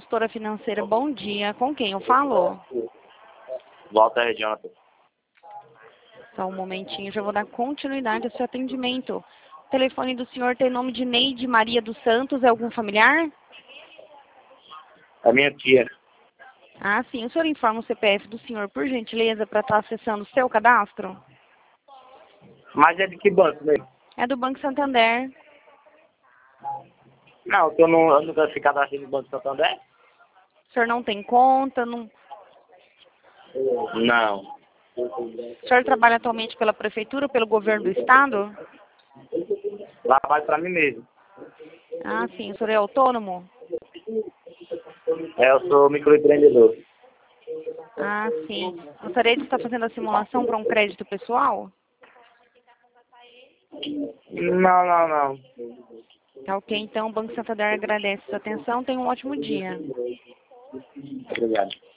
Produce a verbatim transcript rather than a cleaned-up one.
consultora financeira. Bom dia. Com quem eu falo? Walter Jonathan. Só um momentinho, já vou dar continuidade ao seu atendimento. O telefone do senhor tem nome de Neide Maria dos Santos. É algum familiar? A minha tia. Ah, sim. O senhor informa o C P F do senhor, por gentileza, para estar acessando o seu cadastro? Mas é de que banco mesmo? É do Banco Santander. Não, eu, não, eu nunca fui cadastrado no Banco Santander. O senhor não tem conta? Não... Não. O senhor trabalha atualmente pela prefeitura ou pelo governo do estado? Trabalho para mim mesmo. Ah, sim. O senhor é autônomo? É, eu sou microempreendedor. Ah, sim. Gostaria de estar fazendo a simulação para um crédito pessoal? Não, não, não. Tá ok, então o Banco Santander agradece a sua atenção. Tenha um ótimo dia. Obrigado.